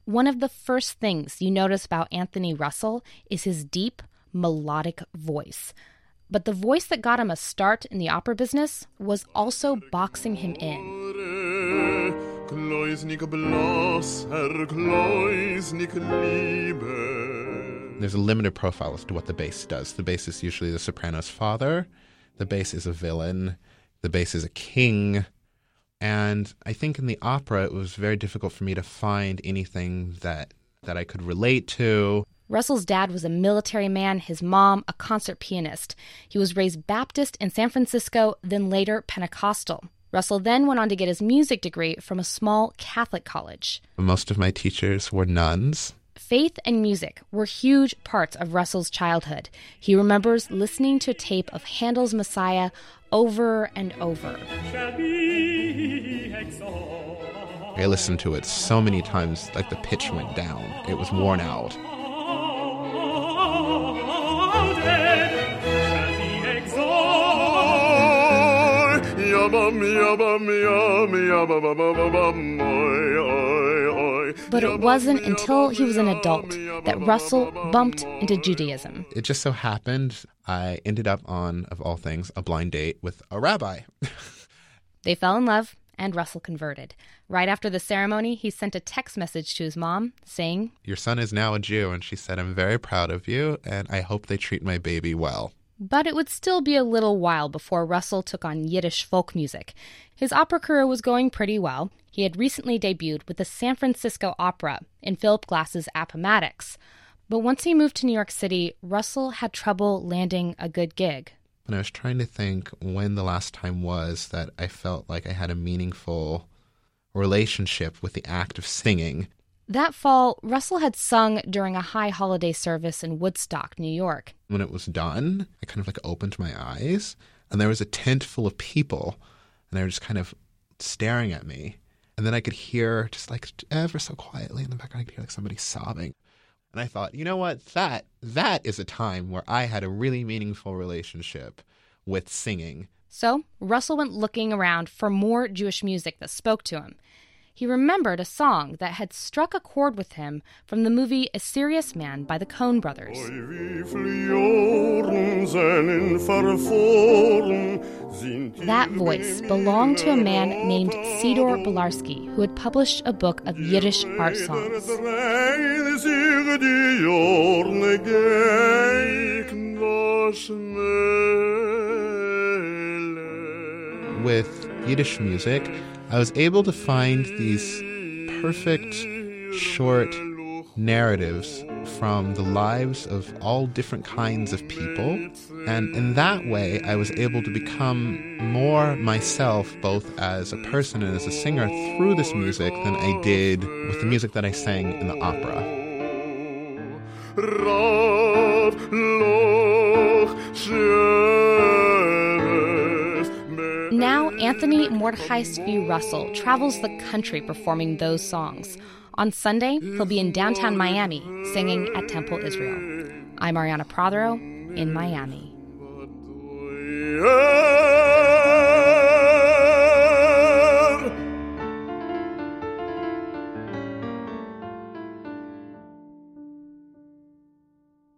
One of the first things you notice about Anthony Russell is his deep, melodic voice. But the voice that got him a start in the opera business was also boxing him in. There's a limited profile as to what the bass does. The bass is usually the soprano's father. The bass is a villain. The bass is a king. And I think in the opera, it was very difficult for me to find anything that I could relate to. Russell's dad was a military man, his mom a concert pianist. He was raised Baptist in San Francisco, then later Pentecostal. Russell then went on to get his music degree from a small Catholic college. Most of my teachers were nuns. Faith and music were huge parts of Russell's childhood. He remembers listening to a tape of Handel's Messiah over and over. I listened to it so many times, like the pitch went down. It was worn out. But it wasn't until he was an adult that Russell bumped into Judaism. It just so happened I ended up on, of all things, a blind date with a rabbi. They fell in love, and Russell converted. Right after the ceremony, he sent a text message to his mom saying, "Your son is now a Jew," and she said, "I'm very proud of you, and I hope they treat my baby well." But it would still be a little while before Russell took on Yiddish folk music. His opera career was going pretty well. He had recently debuted with the San Francisco Opera in Philip Glass's Appomattox. But once he moved to New York City, Russell had trouble landing a good gig. And I was trying to think when the last time was that I felt like I had a meaningful relationship with the act of singing. That fall, Russell had sung during a high holiday service in Woodstock, New York. When it was done, I kind of like opened my eyes, and there was a tent full of people, and they were just kind of staring at me. And then I could hear, just like ever so quietly in the background, I could hear like somebody sobbing. And I thought, you know what, that is a time where I had a really meaningful relationship with singing. So Russell went looking around for more Jewish music that spoke to him. He remembered a song that had struck a chord with him from the movie A Serious Man by the Coen brothers. That voice belonged to a man named Sidor Bolarski, who had published a book of Yiddish art songs. With Yiddish music, I was able to find these perfect, short narratives from the lives of all different kinds of people. And in that way, I was able to become more myself, both as a person and as a singer, through this music than I did with the music that I sang in the opera. Now, Anthony Mordechai Tzvi Russell travels the country performing those songs. On Sunday, he'll be in downtown Miami singing at Temple Israel. I'm Ariana Prothero in Miami.